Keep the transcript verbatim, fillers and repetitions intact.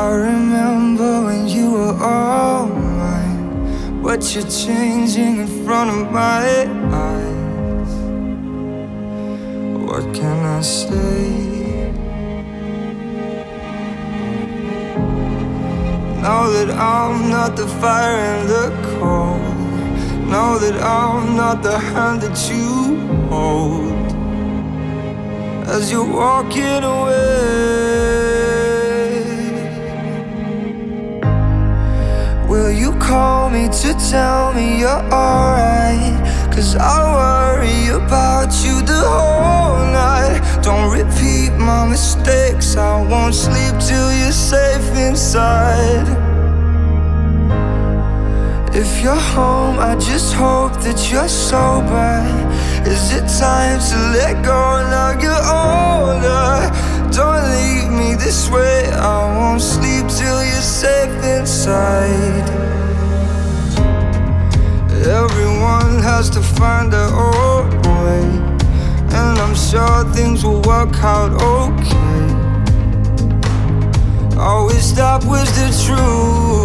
I remember when you were all mine, but you're changing in front of my eyes. What can I say? Now that I'm not the fire and the cold, now that I'm not the hand that you hold, as you're walking away, will you call me to tell me you're alright? Cause I worry about you the whole night. Don't repeat my mistakes, I won't sleep till you're safe inside. If you're home, I just hope that you're sober. Is it time to let go now you're older? Don't leave me this way, I won't sleep till you're safe inside. Everyone has to find their own way, and I'm sure things will work out okay. Always stop with the truth.